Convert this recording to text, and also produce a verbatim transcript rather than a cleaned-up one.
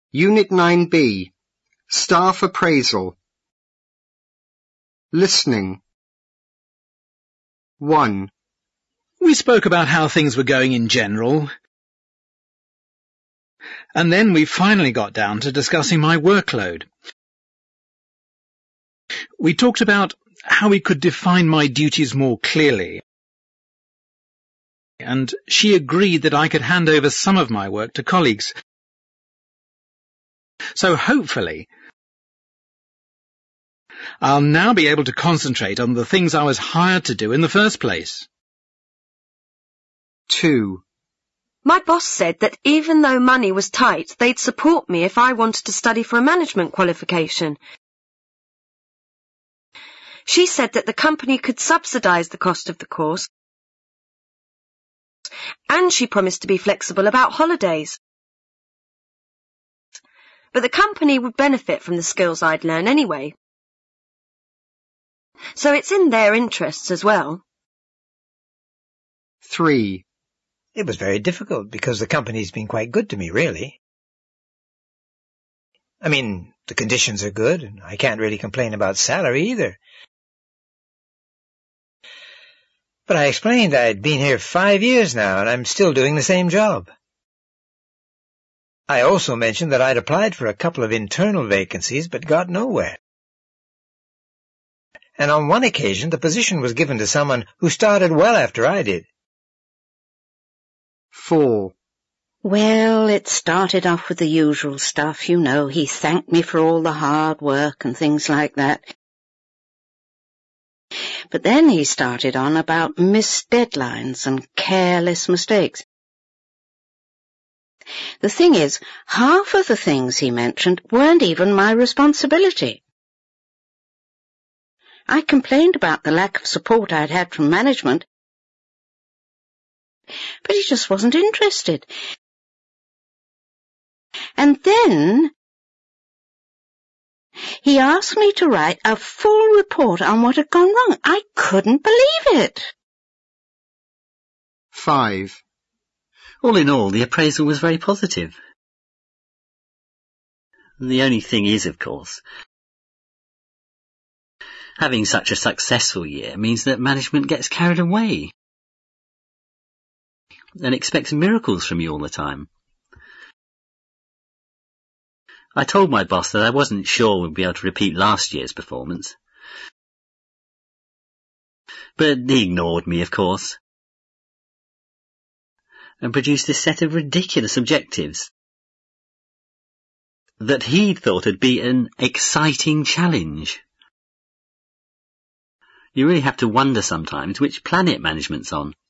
Unit nine B. Staff Appraisal. Listening. one. We spoke about how things were going in general, and then we finally got down to discussing my workload. We talked about how we could define my duties more clearly, and she agreed that I could hand over some of my work to colleagues. So hopefully, I'll now be able to concentrate on the things I was hired to do in the first place. two. My boss said that even though money was tight, they'd support me if I wanted to study for a management qualification. She said that the company could subsidise the cost of the course, and she promised to be flexible about holidays. But the company would benefit from the skills I'd learn anyway. So it's in their interests as well. three. It was very difficult because the company's been quite good to me, really. I mean, the conditions are good, and I can't really complain about salary either. But I explained I'd been here five years now, and I'm still doing the same job. I also mentioned that I'd applied for a couple of internal vacancies, but got nowhere. And on one occasion, the position was given to someone who started well after I did. four. Well, it started off with the usual stuff, you know. He thanked me for all the hard work and things like that. But then he started on about missed deadlines and careless mistakes. The thing is, half of the things he mentioned weren't even my responsibility. I complained about the lack of support I'd had from management, but he just wasn't interested. And then he asked me to write a full report on what had gone wrong. I couldn't believe it. five. All in all, the appraisal was very positive. The only thing is, of course, having such a successful year means that management gets carried away and expects miracles from you all the time. I told my boss that I wasn't sure we'd be able to repeat last year's performance, but he ignored me, of course, and produced this set of ridiculous objectives that he thought would be an exciting challenge. You really have to wonder sometimes which planet management's on.